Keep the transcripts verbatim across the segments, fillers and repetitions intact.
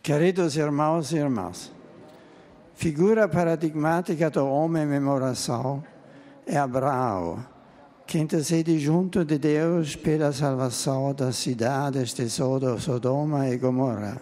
Queridos irmãos e irmãs, figura paradigmática do homem memoração é Abraão, que intercede junto de Deus pela salvação das cidades de Sodoma e Gomorra.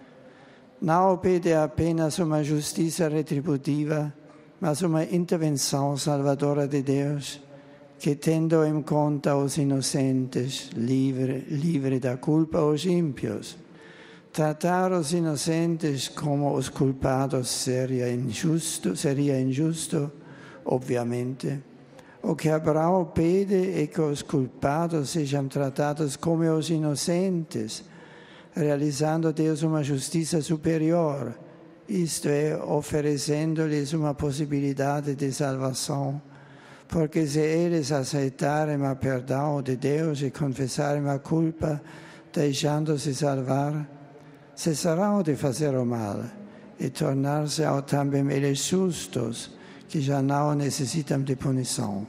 Não pede apenas uma justiça retributiva, mas uma intervenção salvadora de Deus, que tendo em conta os inocentes, livre, livre da culpa os ímpios. Tratar os inocentes como os culpados seria injusto, seria injusto, obviamente. O que Abraão pede é que os culpados sejam tratados como os inocentes, realizando a Deus uma justiça superior, isto é, oferecendo-lhes uma possibilidade de salvação, porque se eles aceitarem o perdão de Deus e confessarem a culpa, deixando-se salvar, cessarão de fazer o mal e tornar-se também eles justos, que já não necessitam de punição.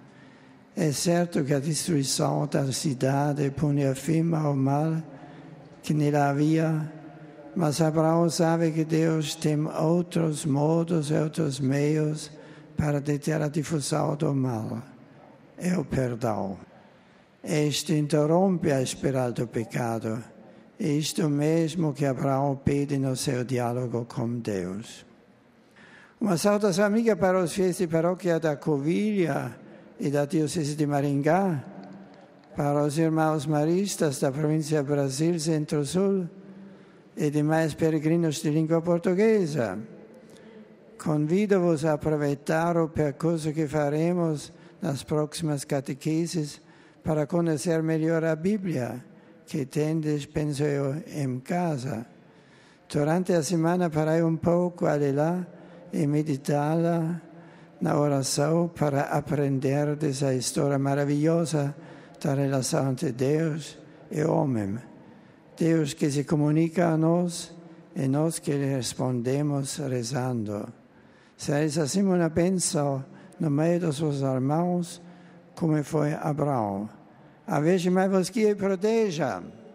É certo que a destruição da cidade punha fim ao mal que nela havia, mas Abraão sabe que Deus tem outros modos e outros meios para deter a difusão do mal. É o perdão. Este interrompe a espiral do pecado. É isto mesmo que Abraão pede no seu diálogo com Deus. Uma saudação amiga para os fiéis de paróquia da Covilha e da Diocese de Maringá, para os irmãos maristas da província Brasil Centro-Sul e demais peregrinos de língua portuguesa. Convido-vos a aproveitar o percurso que faremos nas próximas catequeses para conhecer melhor a Bíblia, que tendes, penso eu, em casa. Durante a semana parei um pouco a ler e meditá-la na oração para aprender dessa história maravilhosa da relação entre Deus e o homem. Deus que se comunica a nós e nós que lhe respondemos rezando. Sereis assim uma bênção no meio dos vossos irmãos, como foi Abraão. A Virgem Maria vos guie e proteja.